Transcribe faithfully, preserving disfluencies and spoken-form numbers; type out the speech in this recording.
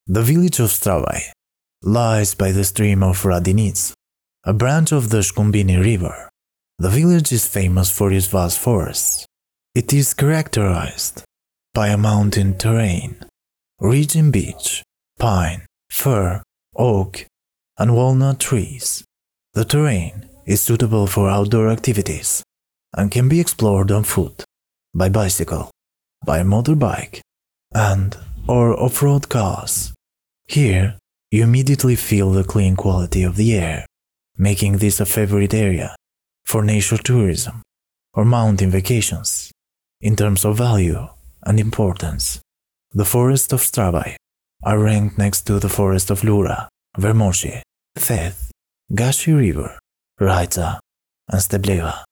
The village of Stravai lies by the stream of Radinic, a branch of the Shkumbini River. The village is famous for its vast forests. It is characterized by a mountain terrain, rich in beech, pine, fir, oak, and walnut trees. The terrain is suitable for outdoor activities and can be explored on foot, by bicycle, by motorbike, and or off-road cars. Here, you immediately feel the clean quality of the air, making this a favorite area for nature tourism or mountain vacations. In terms of value and importance, the forests of Stravai are ranked next to the forest of Lura, Vermoshi, Theth, Gashi River, Raitsa, and Stebleva.